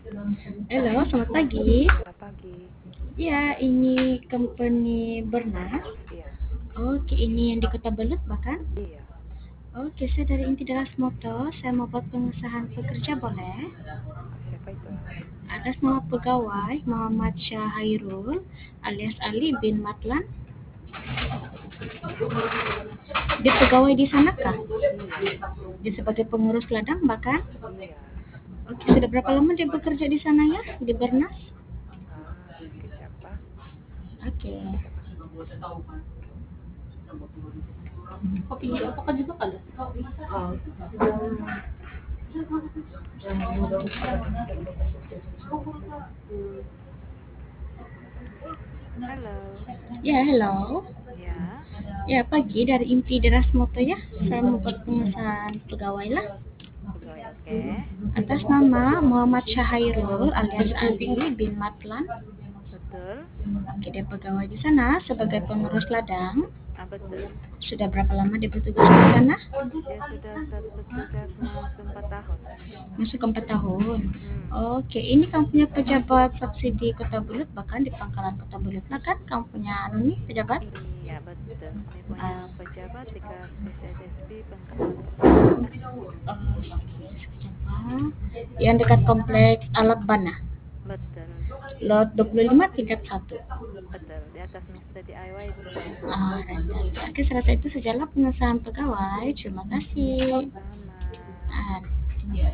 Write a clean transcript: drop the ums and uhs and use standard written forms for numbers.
Halo, selamat pagi. Selamat pagi. Ya, ini company Bernas. Iya, Oke, ini yang di Kota Belud bahkan. iya. Oke, saya dari Inti Deras Motor. Saya mau buat pengesahan pekerja boleh? Siapa itu? Atas nama pegawai Muhammad Syahairul alias Ali bin Matlan. Dia pegawai di sana kah? Iya, Dia sebagai pengurus ladang bahkan. iya. Oke, sudah berapa lama dia bekerja di sana ya? Di Bernas? Sekejap, ah. Oke. Kopi apakah juga ada? Oh. Halo. Ya, hello. Ya, Ya, pagi dari Inti Deras Moto ya. Saya mau buat pengesahan pegawai lah. pegawai oke. Atas nama Muhammad Syahairul alias Ali bin Matlan. Betul. Oke, dia pegawai di sana sebagai pengurus ladang. Betul. Sudah berapa lama dia bertugas di sana? Dia sudah bertugas masuk 4 tahun. Masuk 4 tahun. Hmm. Oke, ini kamu punya pejabat fraksi di Kota Bulut, bahkan di pangkalan Kota Bulut lah kan? Kamu punya nih pejabat? Iya, betul. Kami punya Ah, pejabat di SSSB Pangkalan Kota Belud lah. yang dekat kompleks Alat Bana. Betul. Lot 25 tingkat 1. Betul. Di atas Mister DIY itu. Oke, serasa itu sajalah pengesahan pegawai. Terima kasih. Sama-sama. Ah,